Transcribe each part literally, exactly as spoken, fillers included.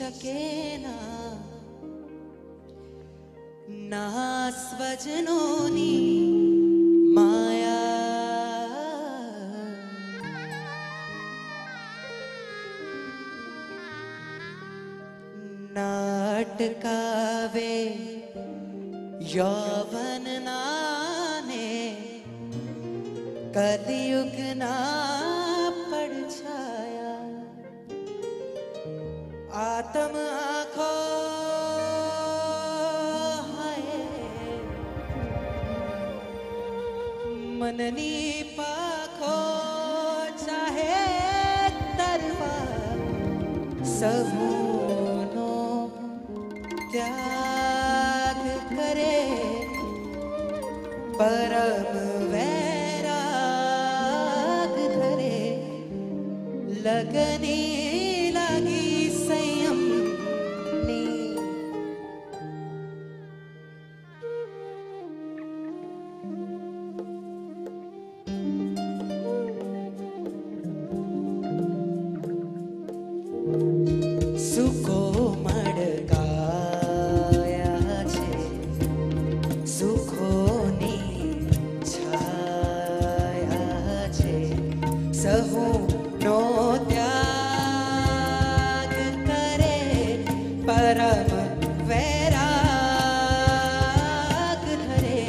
શકે ના ના સ્વજનોની માયા નાટકાવે યૌવન નાને કલયુગ ના પડછાયા आत्म आँखो हाय मननी पाखो चाहे तरवा सबूनो त्याग करे परम वैराग धरे लगनी सुखो मड़काया छे सुखोनी छाया छे सहु नो त्याग करे परम वैराग धरे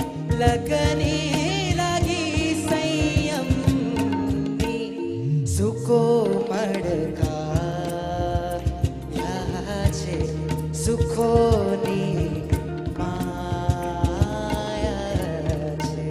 लगनी लागी संयम सुखो मड़का सुखोनी माया छे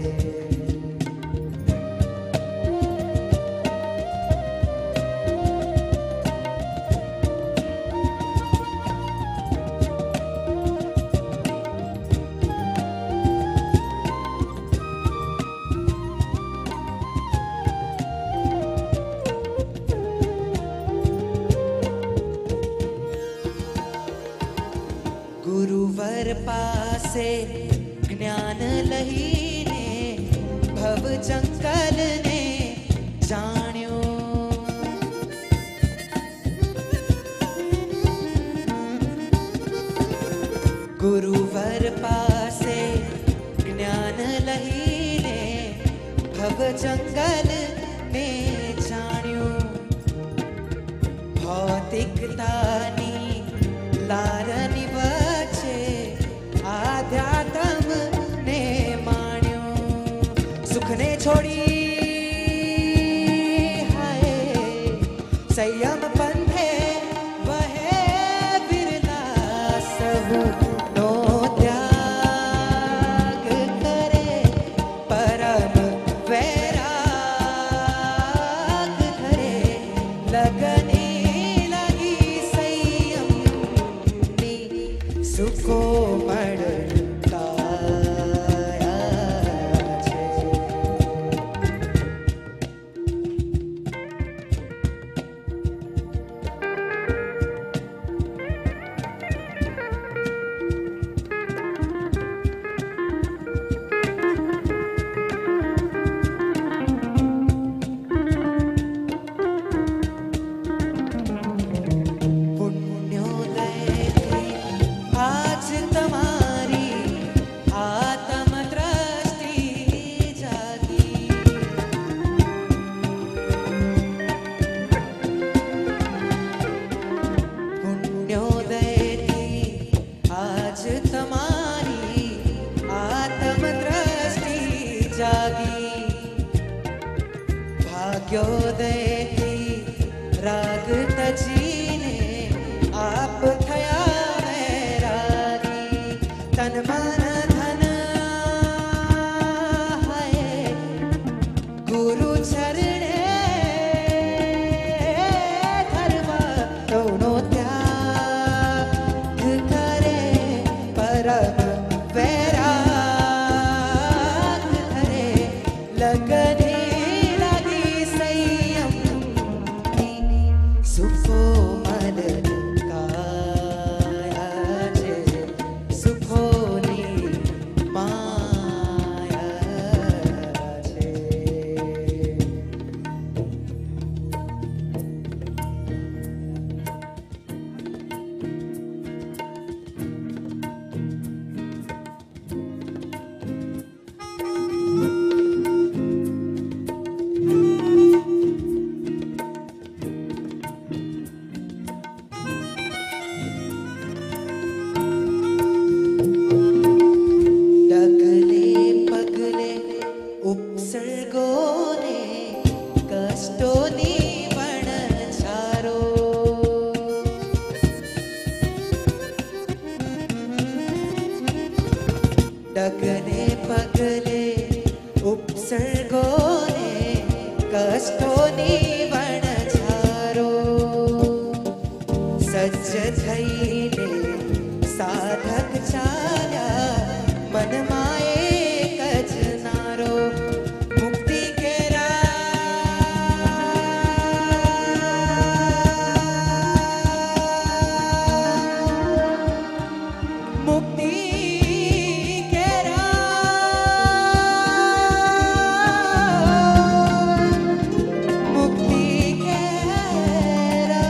गुरुवर पासे ज्ञान लहीने भव जंगल ने जाण्यो गुरुवर पासे ज्ञान लहीने भव जंगल ने जाण्यो भौतिकतानी लारनी आध्यात्म ने माण्यो सुख ने छोड़ी हाय संयम पंथे वहे बिरला सहु नो त्याग करे परम वैराग धरे लगने लगी संयम सुखो भाग्योदय राग तजीने आप थया वैरागी तन मन धन है गुरु चरणे धर्मा दोनों त्याग करे परम वैराग धरे लगने सुखो मन काया छे सुखोनी माया छे डगने पगले उपसर्गोने कष्टोनी वणझारो सज्ज थईने साधक चाल्या मनमा एक ज नारो मुक्ति केरा मुक्ति केरा मुक्ति केरा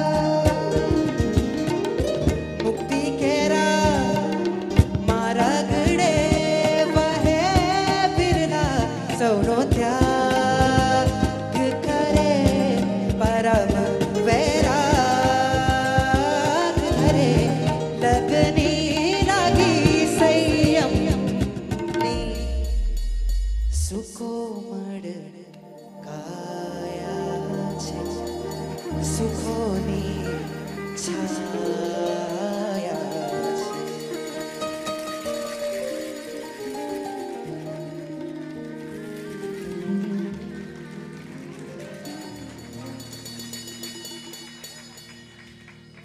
मुक्ति केरा मारा गड़े वहे बिरला सौनो त्याग करे परम वैराग धरे